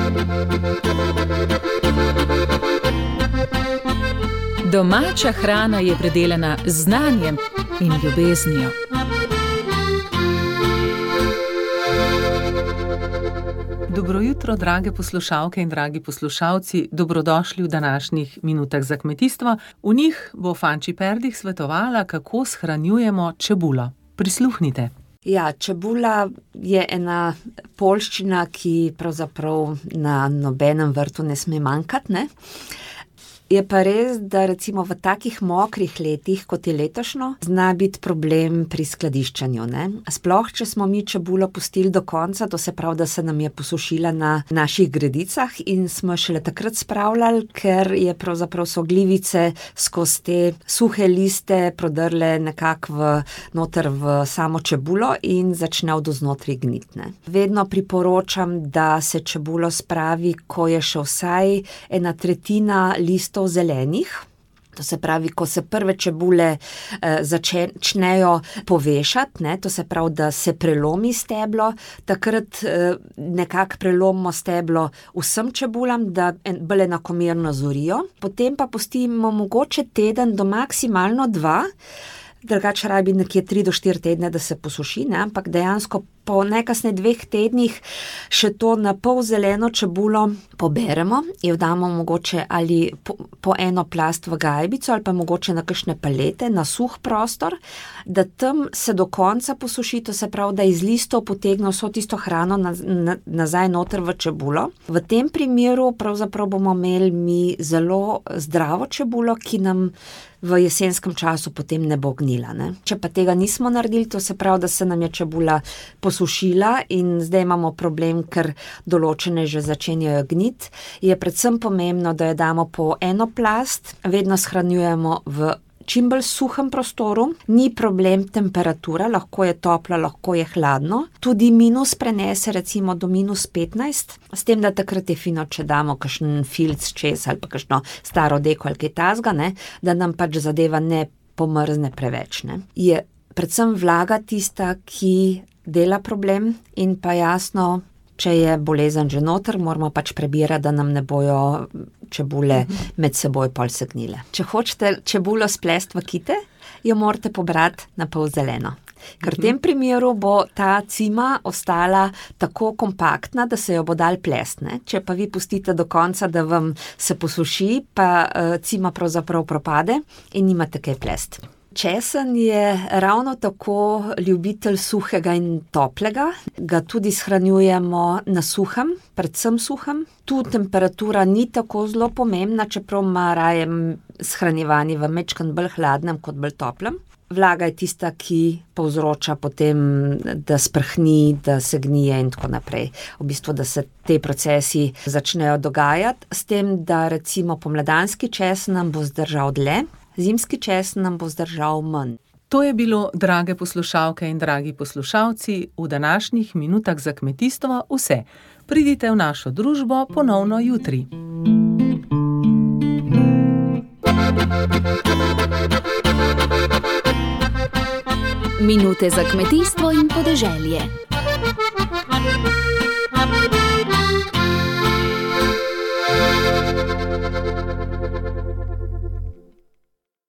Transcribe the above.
Domača hrana je predelana z znanjem in ljubeznijo. Dobro jutro, drage poslušalke in dragi poslušalci, dobrodošli v današnjih minutah za kmetijstvo. V njih bo Fanči Perdih svetovala, kako shranjujemo čebulo. Prisluhnite. Ja, čebula je ena poljščina, ki pravzaprav na nobenem vrtu ne sme manjkati, ne? Je pa res, da recimo v takih mokrih letih, kot je letošnjo, zna biti problem pri skladiščenju, ne. Sploh, če smo mi čebulo pustili do konca, to se pravi, da se nam je posušila na naših gredicah in smo šele takrat spravljali, ker je pravzaprav so glivice skozi te suhe liste prodrle nekako noter v samo čebulo in začne od vznotri gniti, ne. Vedno priporočam, da se čebulo spravi, ko je še vsaj 1/3 listov zelenih. To se pravi, ko se prve čebule začnejo povešati, ne, to se pravi, da se prelomi steblo, takrat nekako prelomimo steblo vsem čebulam, da bolj enakomerno zorijo, potem pa pustimo mogoče teden do maksimalno 2, drugače rabi nekje 3 do 4 tedne, da se posuši, ne, ampak dejansko po najkasneje 2 tednih še to na pol zeleno čebulo poberemo, jo damo mogoče ali po eno plast v gajbico ali pa mogoče na kakšne palete, na suh prostor, da tam se do konca posuši, to se pravi, da iz listov potegne vso tisto hrano nazaj noter v čebulo. V tem primeru pravzaprav bomo imeli mi zelo zdravo čebulo, ki nam v jesenskem času potem ne bo gnila, ne. Če pa tega nismo naredili, to se pravi, da se nam je čebula posušila in zdaj imamo problem, ker določene že začenjajo gniti, je predvsem pomembno, da jo damo po eno plast, vedno shranjujemo v čim bolj suhem prostoru, ni problem temperatura, lahko je toplo, lahko je hladno, tudi minus prenese recimo do -15, s tem, da takrat je fino, če damo kakšen filc čez ali pa kakšno staro deko ali kaj takega, ne, da nam pač zadeva ne pomrzne preveč, ne. Je predvsem vlaga tista, ki dela problem in pa jasno, če je bolezen že noter, moramo pač prebirati, da nam ne bojo čebule med seboj pol se gnile. Če hočete čebulo splesti v kite, jo morate pobrati na pol zeleno. Ker v tem primeru bo ta cima ostala tako kompaktna, da se jo bo dal plesti, ne. Če pa vi pustite do konca, da vam se posuši, pa cima pravzaprav propade in nimate kaj plesti. Česen je ravno tako ljubitelj suhega in toplega, ga tudi shranjujemo na suhem, predvsem suhem. Tu temperatura ni tako zelo pomembna, čeprav ima raje shranjevanje v majčkeno bolj hladnem kot bolj toplem. Vlaga je tista, ki povzroča potem, da sprhni, da se gnije in tako naprej. V bistvu, da se te procesi začnejo dogajati, s tem, da recimo pomladanski česen nam bo zdržal dlje, zimski česen nam bo zdržal manj. To je bilo, drage poslušalke in dragi poslušalci, v današnjih minutah za kmetijstvo vse. Pridite v našo družbo ponovno jutri. Minute za kmetijstvo in podeželje.